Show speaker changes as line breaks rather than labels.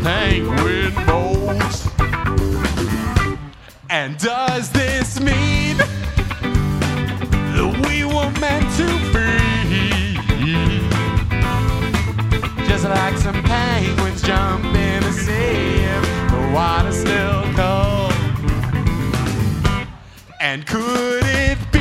penguin boat. And does this mean that we were meant to be? Just like some penguins jump in the sea, the water's still cold. And could it